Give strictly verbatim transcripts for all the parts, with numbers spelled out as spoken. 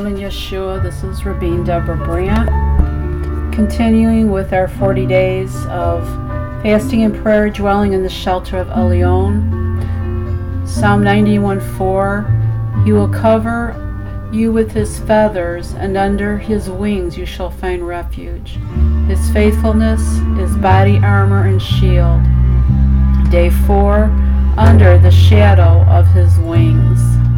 Shalom in Yeshua. This is Rabine Deborah Brandt, continuing with our forty days of fasting and prayer, dwelling in the shelter of Elyon. Psalm ninety-one four, He will cover you with His feathers, and under His wings you shall find refuge. His faithfulness is body armor and shield. Day four, under the shadow of His wings.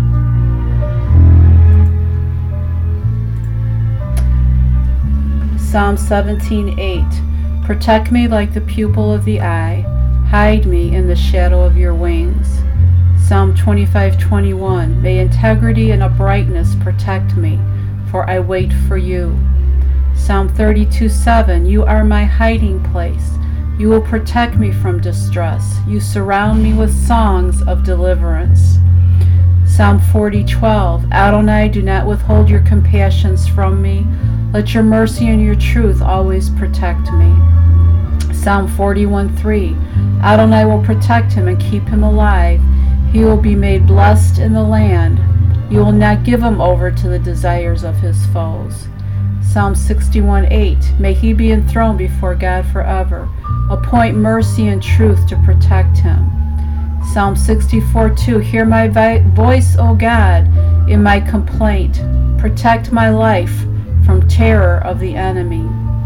Psalm seventeen eight, Protect me like the pupil of the eye, hide me in the shadow of your wings. Psalm twenty-five twenty-one, May integrity and uprightness protect me, for I wait for you. Psalm thirty-two seven, You are my hiding place. You will protect me from distress. You surround me with songs of deliverance. Psalm forty twelve, Adonai, do not withhold your compassions from me. Let your mercy and your truth always protect me. Psalm forty-one three, Adonai will protect him and keep him alive. He will be made blessed in the land. You will not give him over to the desires of his foes. Psalm sixty-one eight, May he be enthroned before God forever. Appoint mercy and truth to protect him. Psalm sixty-four two, Hear my vi- voice, O God, in my complaint. Protect my life from terror of the enemy.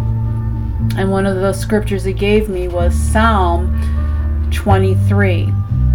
And one of the scriptures he gave me was Psalm twenty-three.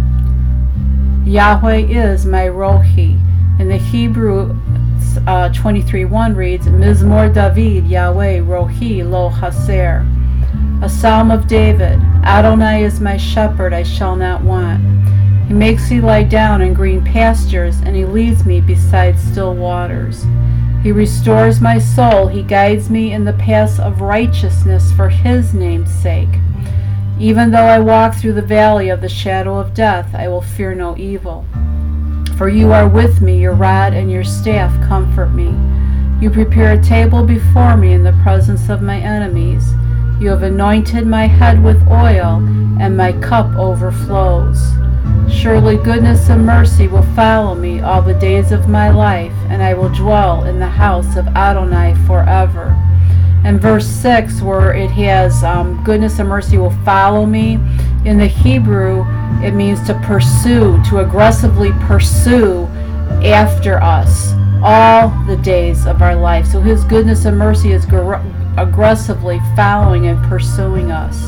Yahweh is my Rohi. In the Hebrew, uh, twenty-three one reads, Mizmor David, Yahweh, Rohi, lo haser. A psalm of David. Adonai is my shepherd, I shall not want. He makes me lie down in green pastures, and he leads me beside still waters. He restores my soul. He guides me in the paths of righteousness for his name's sake. Even though I walk through the valley of the shadow of death, I will fear no evil. For you are with me, your rod and your staff comfort me. You prepare a table before me in the presence of my enemies. You have anointed my head with oil, and my cup overflows. Surely goodness and mercy will follow me all the days of my life, and I will dwell in the house of Adonai forever. And verse six, where it has um, goodness and mercy will follow me, in the Hebrew it means to pursue, to aggressively pursue after us all the days of our life. So his goodness and mercy is gr- aggressively following and pursuing us.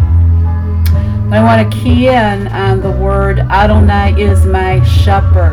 I want to key in on the word Adonai is my shepherd.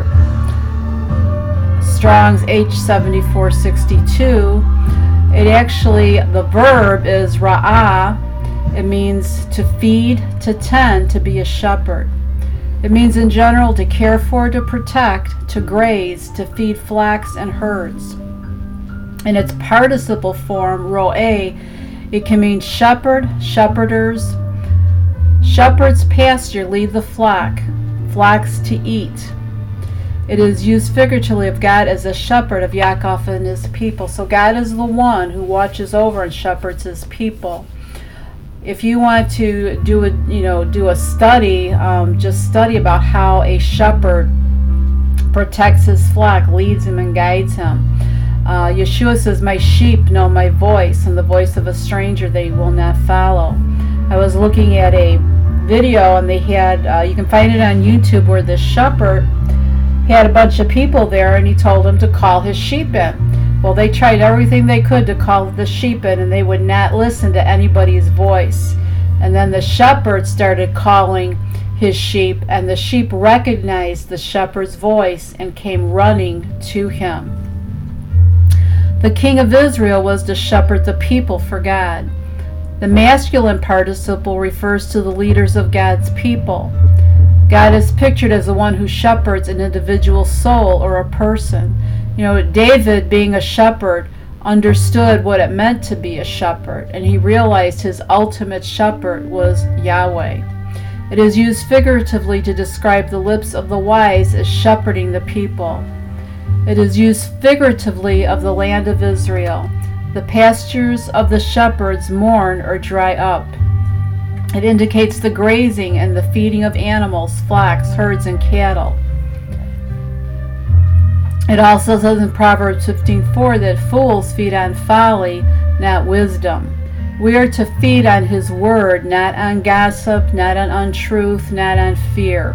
Strong's H seventy-four sixty-two. It actually, the verb is ra'ah. It means to feed, to tend, to be a shepherd. It means in general to care for, to protect, to graze, to feed flocks and herds. In its participle form, ro'eh, it can mean shepherd, shepherders. Shepherds pasture, lead the flock, flocks to eat. It is used figuratively of God as a shepherd of Yaakov and his people. So God is the one who watches over and shepherds his people. If you want to do a, you know, do a study, um, just study about how a shepherd protects his flock, leads him and guides him. Uh, Yeshua says, My sheep know my voice, and the voice of a stranger they will not follow. I was looking at a video, and they had, uh, you can find it on YouTube, where this shepherd had a bunch of people there, and he told them to call his sheep in. Well, they tried everything they could to call the sheep in, and they would not listen to anybody's voice. And then the shepherd started calling his sheep, and the sheep recognized the shepherd's voice and came running to him. The king of Israel was to shepherd the people for God. The masculine participle refers to the leaders of God's people. God is pictured as the one who shepherds an individual soul or a person. You know, David, being a shepherd, understood what it meant to be a shepherd, and he realized his ultimate shepherd was Yahweh. It is used figuratively to describe the lips of the wise as shepherding the people. It is used figuratively of the land of Israel. The pastures of the shepherds mourn or dry up. It indicates the grazing and the feeding of animals, flocks, herds, and cattle. It also says in Proverbs fifteen four that fools feed on folly, not wisdom. We are to feed on His word, not on gossip, not on untruth, not on fear.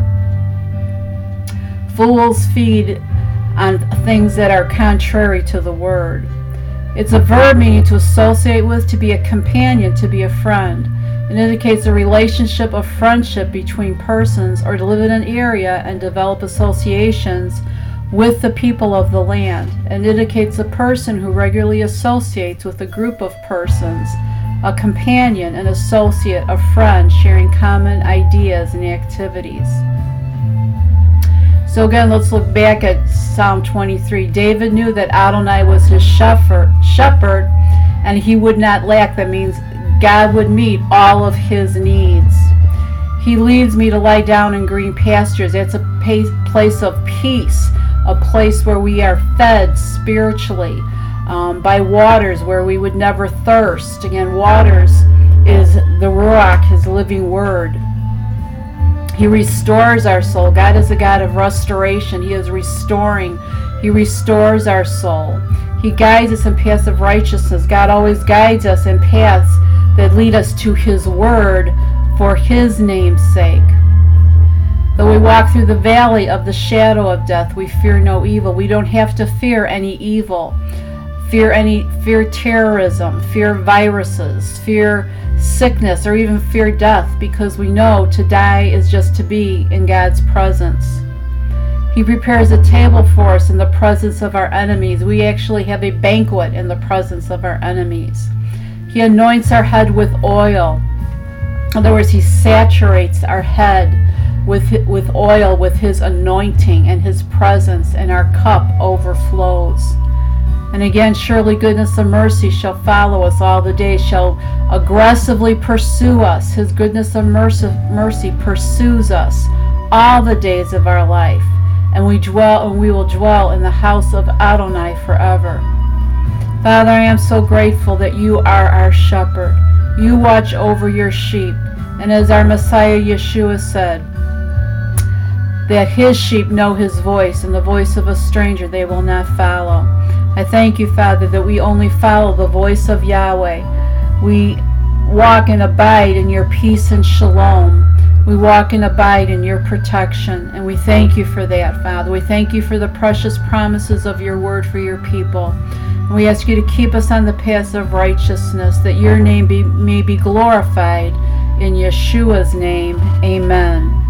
Fools feed on things that are contrary to the word. It's a verb meaning to associate with, to be a companion, to be a friend. It indicates a relationship of friendship between persons, or to live in an area and develop associations with the people of the land. And indicates a person who regularly associates with a group of persons, a companion, an associate, a friend, sharing common ideas and activities. So again, let's look back at Psalm twenty-three. David knew that Adonai was his shepherd, shepherd, and he would not lack. That means God would meet all of his needs. He leads me to lie down in green pastures. That's a place of peace, a place where we are fed spiritually, um, by waters where we would never thirst. Again, waters is the Ruach, His living word. He restores our soul. God is a God of restoration. He is restoring. He restores our soul. He guides us in paths of righteousness. God always guides us in paths that lead us to His word for His name's sake. Though we walk through the valley of the shadow of death, we fear no evil. We don't have to fear any evil. Fear any fear terrorism, fear viruses, fear sickness, or even fear death, because we know to die is just to be in God's presence. He prepares a table for us in the presence of our enemies. We actually have a banquet in the presence of our enemies. He anoints our head with oil. In other words, He saturates our head with, with oil, with His anointing and His presence, and our cup overflows. And again, surely goodness and mercy shall follow us all the days, shall aggressively pursue us. His goodness and mercy, mercy pursues us all the days of our life. And we dwell, and we will dwell in the house of Adonai forever. Father, I am so grateful that You are our shepherd. You watch over Your sheep. And as our Messiah Yeshua said, that His sheep know His voice, and the voice of a stranger they will not follow. I thank You, Father, that we only follow the voice of Yahweh. We walk and abide in Your peace and shalom. We walk and abide in Your protection, and we thank You for that, Father. We thank You for the precious promises of Your word for Your people. And we ask You to keep us on the path of righteousness, that Your name be, may be glorified. In Yeshua's name, amen.